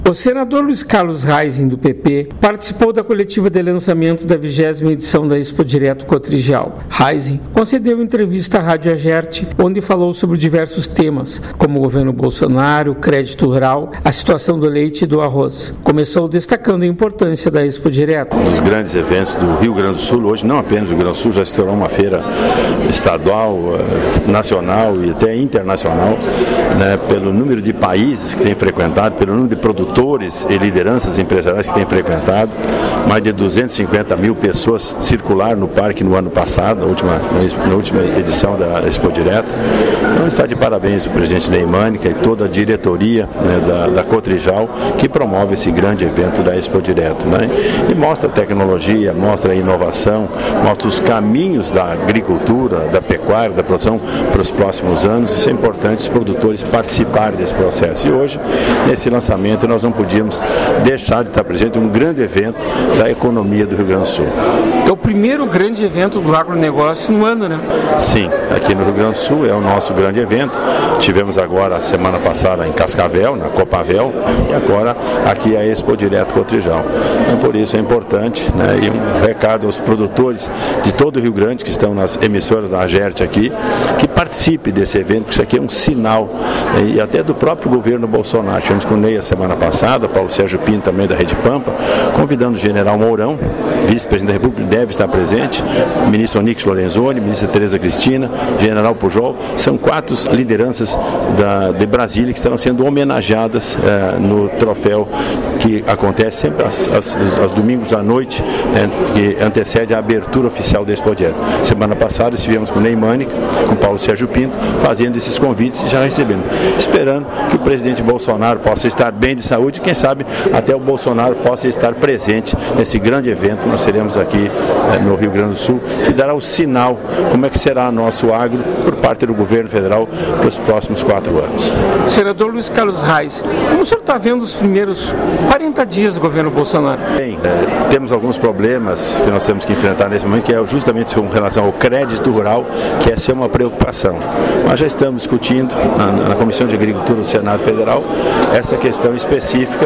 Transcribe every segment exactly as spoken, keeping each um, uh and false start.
O senador Luiz Carlos Reising, do P P, participou da coletiva de lançamento da vigésima edição da Expo Direto Cotrijal. Reising concedeu entrevista à Rádio Agerte, onde falou sobre diversos temas, como o governo Bolsonaro, crédito rural, a situação do leite e do arroz. Começou destacando a importância da Expo Direto. Um dos grandes eventos do Rio Grande do Sul, hoje não apenas o Rio Grande do Sul, já se tornou uma feira estadual, nacional e até internacional, né, pelo número de países que tem frequentado, pelo número de produtores e lideranças empresariais que têm frequentado. Mais de duzentas e cinquenta mil pessoas circularam no parque no ano passado, na última, na última edição da Expo Direto. Então está de parabéns o presidente Ney Mânica e toda a diretoria, né, da, da Cotrijal, que promove esse grande evento da Expo Direto, né? E mostra a tecnologia, mostra a inovação, mostra os caminhos da agricultura, da pecuária, da produção para os próximos anos. Isso é importante, os produtores participarem desse processo. E hoje, nesse lançamento, nós não podíamos deixar de estar presente um grande evento da economia do Rio Grande do Sul. É o primeiro grande evento do agronegócio no ano, né? Sim, aqui no Rio Grande do Sul é o nosso grande evento. Tivemos agora a semana passada em Cascavel, na Copavel, e agora aqui a Expo Direto Cotrijal. Então por isso é importante, né, e um recado aos produtores de todo o Rio Grande que estão nas emissoras da Agerte aqui, que participe desse evento, porque isso aqui é um sinal, e até do próprio governo Bolsonaro. Tivemos com o Ney a semana passada, Paulo Sérgio Pinto também da Rede Pampa, convidando o general Mourão, vice-presidente da República, deve estar presente, o ministro Onix Lorenzoni, a ministra Tereza Cristina, general Pujol, são quatro lideranças da, de Brasília que estarão sendo homenageadas eh, no troféu que acontece sempre aos, aos, aos domingos à noite, eh, que antecede a abertura oficial da Expo Direto. Semana passada estivemos com o Ney Mânica, com Paulo Sérgio Pinto, fazendo esses convites e já recebendo, esperando que o presidente Bolsonaro possa estar bem de saúde e quem sabe até o Bolsonaro possa estar presente nesse grande evento que nós teremos aqui eh, no Rio Grande do Sul, que dará o sinal como é que será nosso agro por parte do governo federal para os próximos quatro anos. Senador Luiz Carlos Reising, como o senhor está vendo os primeiros quarenta dias do governo Bolsonaro? Bem, é, temos alguns problemas que nós temos que enfrentar nesse momento, que é justamente com relação ao crédito rural, que essa é uma preocupação. Nós já estamos discutindo na, na Comissão de Agricultura do Senado Federal essa questão específica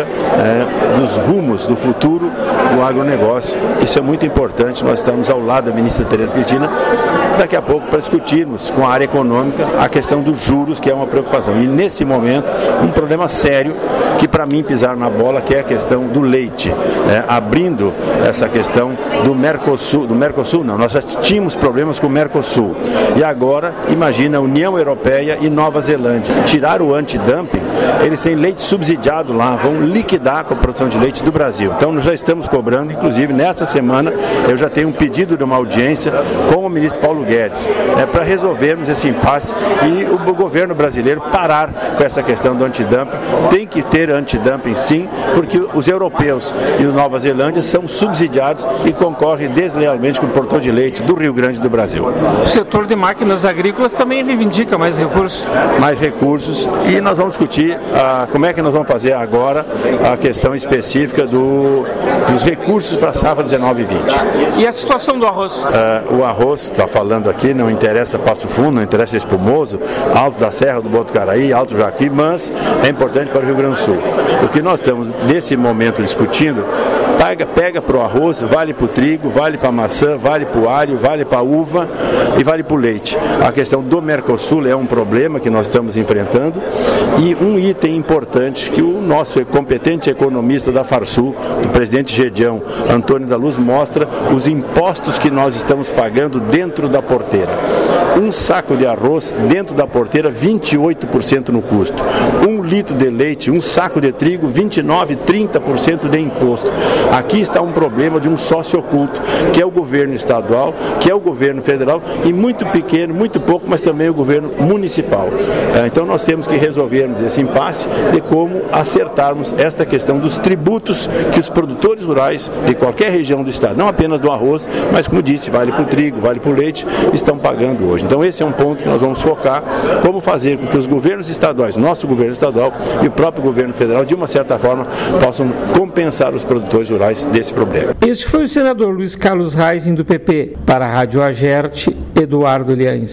é, dos rumos do futuro do agronegócio. Isso é muito importante, nós estamos ao lado da ministra Tereza Cristina daqui a pouco para discutirmos com a área econômica a questão dos juros, que é uma preocupação. E nesse momento, um problema sério que para mim pisaram na bola, que é a questão do leite, né? Abrindo essa questão do Mercosul, do Mercosul não, nós já tínhamos problemas com o Mercosul e agora, imagina a União Europeia e Nova Zelândia, tirar o antidumping, eles têm leite subsidiado lá, vão liquidar com a produção de leite do Brasil. Então nós já estamos cobrando, inclusive nesta semana eu já tenho um pedido de uma audiência com o ministro Paulo Guedes, né, para resolvermos esse impasse e o governo brasileiro parar com essa questão do antidumping. Tem que ter antidumping sim, porque os europeus e o Nova Zelândia são subsidiados e concorrem deslealmente com o produtor de leite do Rio Grande do Brasil. O setor de máquinas agrícolas também reivindica mais recursos. Mais recursos e nós vamos discutir ah, como é que nós vamos fazer agora a questão específica do, dos recursos para a safra dezenove e vinte. E a situação do arroz? Ah, o arroz, está falando aqui, não interessa Passo Fundo, não interessa Espumoso, Alto da Serra do Botucaraí, Alto Jaqui, mas é importante para o Rio Grande do Sul. O que nós estamos nesse momento discutindo, pega, pega para o arroz, vale para o trigo, vale para a maçã, vale para o alho, vale para a uva e vale para o leite. A questão do Mercosul é um problema que nós estamos enfrentando e um item importante que o nosso competente economista da Farsul, do presidente Gedião, Antônio da Luz, mostra os impostos que nós estamos pagando dentro da porteira. Um saco de arroz dentro da porteira, vinte e oito por cento no custo. Um litro de leite, um saco de trigo, vinte e nove, trinta por cento de imposto. Aqui está um problema de um sócio oculto, que é o governo estadual, que é o governo federal e muito pequeno, muito pouco, mas também o governo municipal. Então nós temos que resolvermos esse impasse de como acertarmos esta questão dos tributos que os produtores rurais de qualquer região do estado, não apenas do arroz, mas como disse, vale para o trigo, vale para o leite, estão pagando hoje. Então esse é um ponto que nós vamos focar, como fazer com que os governos estaduais, nosso governo estadual e o próprio governo federal, de uma certa forma, possam compensar os produtores rurais desse problema. Este foi o senador Luiz Carlos Reising, do P P. Para a Rádio Agerte, Eduardo Liães.